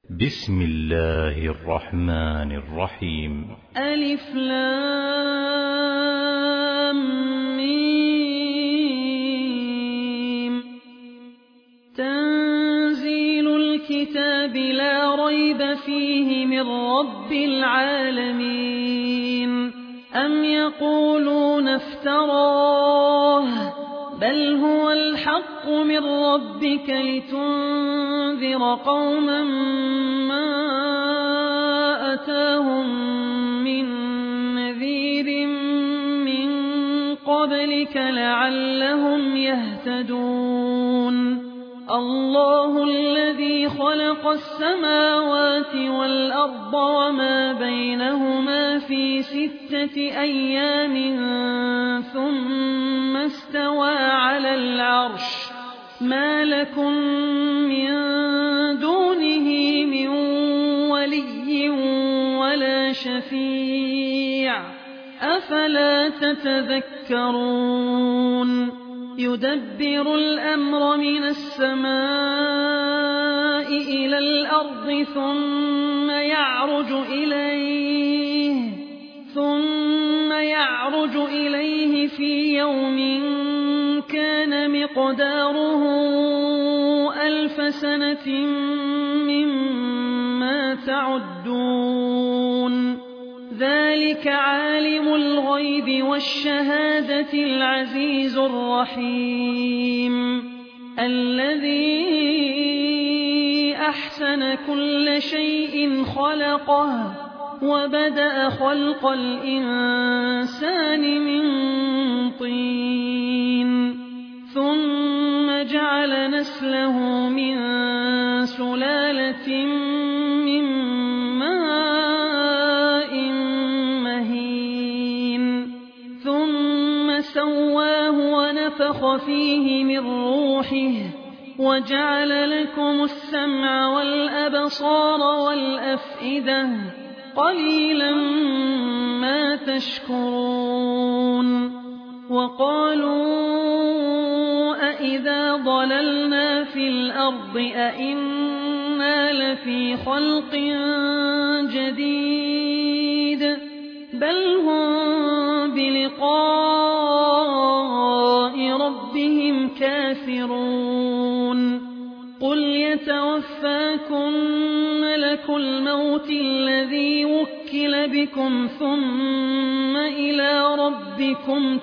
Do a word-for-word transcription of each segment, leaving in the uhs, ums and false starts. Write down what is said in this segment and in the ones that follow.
بسم الله الرحمن الرحيم. ألف لام ميم. تنزيل الكتاب لا ريب فيه من رب العالمين. أم يقولون افتراه بل هو الحق من ربك لتنذر قوما ما أتاهم من نذير من قبلك لعلهم يهتدون. الله الذي خلق السماوات والأرض وما بينهما في ستة أيام ثم استوى على العرش. ما لكم من دونه من ولي ولا شفيع أفلا تتذكرون. يدبر الأمر من السماء إلى الأرض ثم يعرج إليه ثم يعرج إليه في يوم كان مقداره ألف سنة مما تعدون. ذلك عالم الغيب والشهادة العزيز الرحيم الذي أحسن كل شيء خلقه وبدأ خلق الإنسان من طين ثم جعل نسله من سلالة من ماء مهين ثم سواه ونفخ فيه من روحه وجعل لكم السمع والأبصار والأفئدة قليلا ما تشكرون. وقالوا أإذا ضللنا في الأرض أإنا لفي خلق جديد بل هم بلقاء ربهم كافرون. قل يتوفاكم ملك الموت الذي وكل بكم ثم إلى ربكم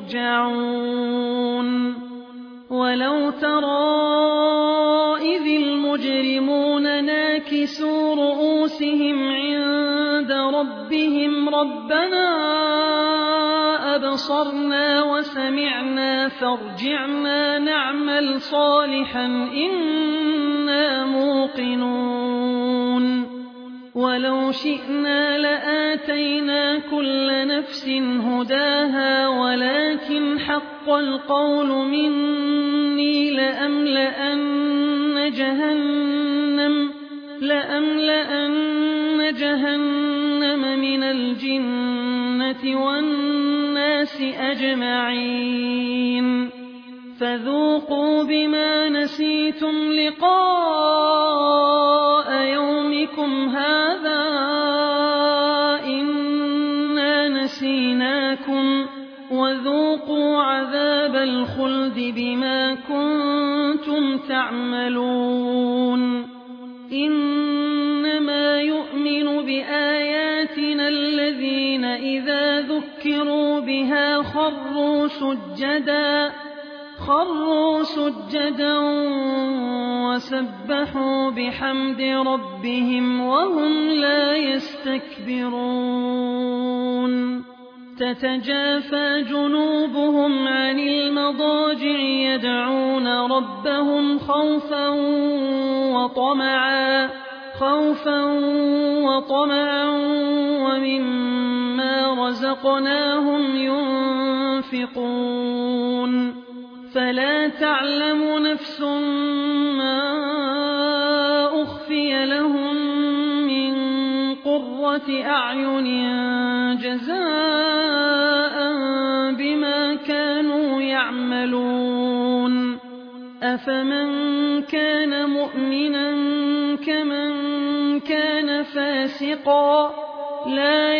ترجعون. ولو ترى إذ المجرمون ناكسوا رؤوسهم عند ربهم ربنا أبصرنا وسمعنا فارجعنا نعمل صالحا إنا موقنون. ولو شئنا لآتينا كل نفس هداها ولكن حق القول مني لأملأن جهنم لأملأن جهنم من الجنة والناس أجمعين. فذوقوا بما نسيتم لقاء يومكم هذا إنا نسيناكم وذوقوا عذاب الخلد بما كنتم تعملون. إنما يؤمن بآياتنا الذين إذا ذكروا بها خروا سجدا خروا سجدا وسبحوا بحمد ربهم وهم لا يستكبرون. تتجافى جنوبهم عن المضاجع يدعون ربهم خوفا وطمعا خوفا وطمعا ومما رزقناهم ينفقون. فلا تعلم نفس ما أخفي لهم من قرة أعين جزاء بما كانوا يعملون. أفمن كان مؤمنا كمن فاسقا لا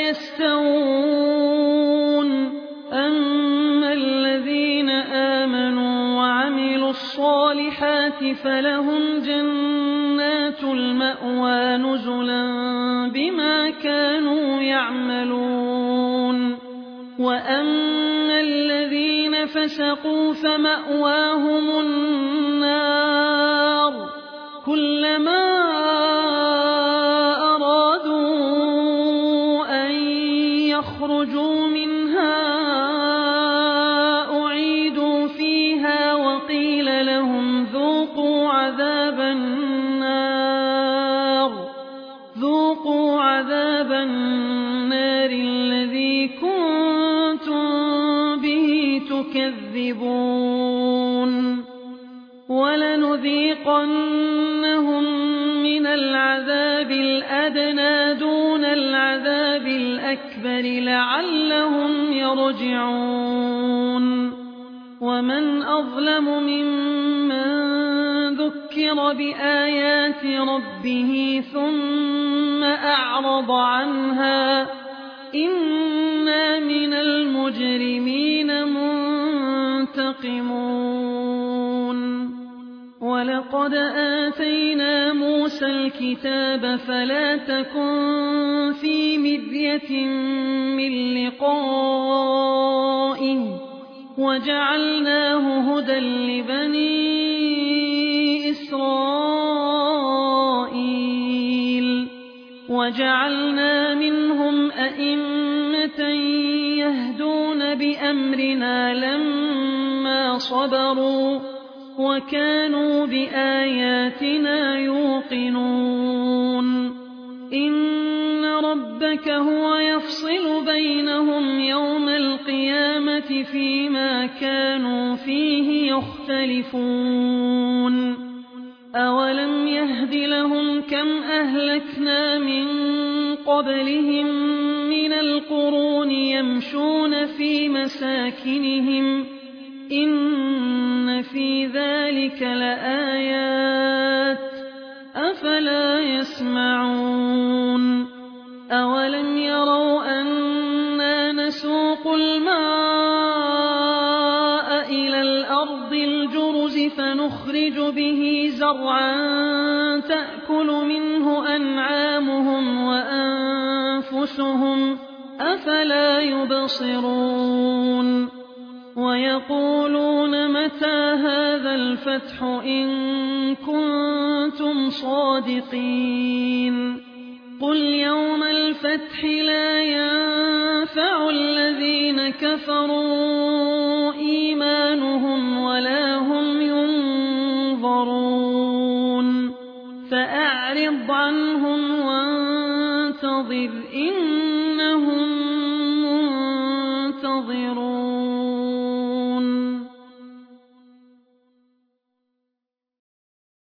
يستوون أما الذين آمنوا وعملوا الصالحات فلهم جنات المأوى نزلا بما كانوا يعملون وأما الذين فسقوا فمأواهم النار كلما أرادوا أن يخرجوا منها أعيدوا فيها وقيل لهم ذوقوا عذاب النار ذوقوا عذاب النار الذي كنتم به تكذبون ولنذيقنهم من العذاب الأدنى دون العذاب الأكبر لعلهم يرجعون ومن أظلم ممن ذكر بآيات ربه ثم أعرض عنها إنا من المجرمين منتقمون ولقد آتينا موسى الكتاب فلا تكن في مرية من لقائه وجعلناه هدى لبني إسرائيل وجعلنا منهم أئمة يهدون بأمرنا لما صبروا وكانوا بآياتنا يوقنون إن ربك هو يفصل بينهم يوم القيامة فيما كانوا فيه يختلفون أولم يهد لهم كم أهلكنا من قبلهم من القرون يمشون في مساكنهم إن في ذلك لآيات أفلا يسمعون أولم يروا أنا نسوق الماء إلى الأرض الجرز فنخرج به زرعا تأكل منه أنعامهم وأنفسهم أفلا يبصرون ويقولون متى هذا الفتح إن كنتم صادقين قل يوم الفتح لا ينفع الذين كفروا إيمانهم ولا هم ينظرون فأعرض عنهم وانتظر إنهم منتظرون